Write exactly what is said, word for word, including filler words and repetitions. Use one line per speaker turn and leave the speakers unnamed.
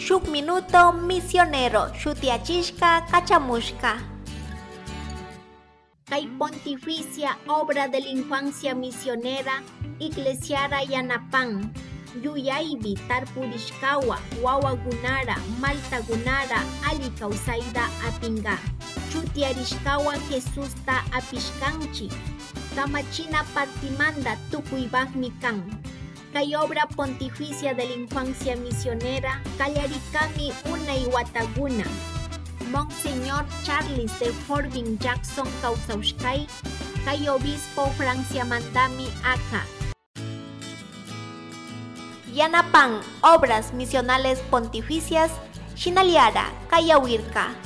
Shuk minuto misionero shutiachishka kachamushka. Kay pontificia obra de la infancia misionera Iglesiara Yanapan Yuyaybi tarpurishkawa wawagunara maltagunara ali kawsayda apinga chutiarishkawa Jesusta apishkanchi kamachina partimanda tukuybaqmi kan. Kay obra pontificia de la infancia misionera kallarikami unay wataguna. Monseñor Charles de Forbin Jackson Kausaushkai, kay obispo Francia Mandami Aka. Yanapan, obras misionales pontificias, Shinaliara, Kayawirka.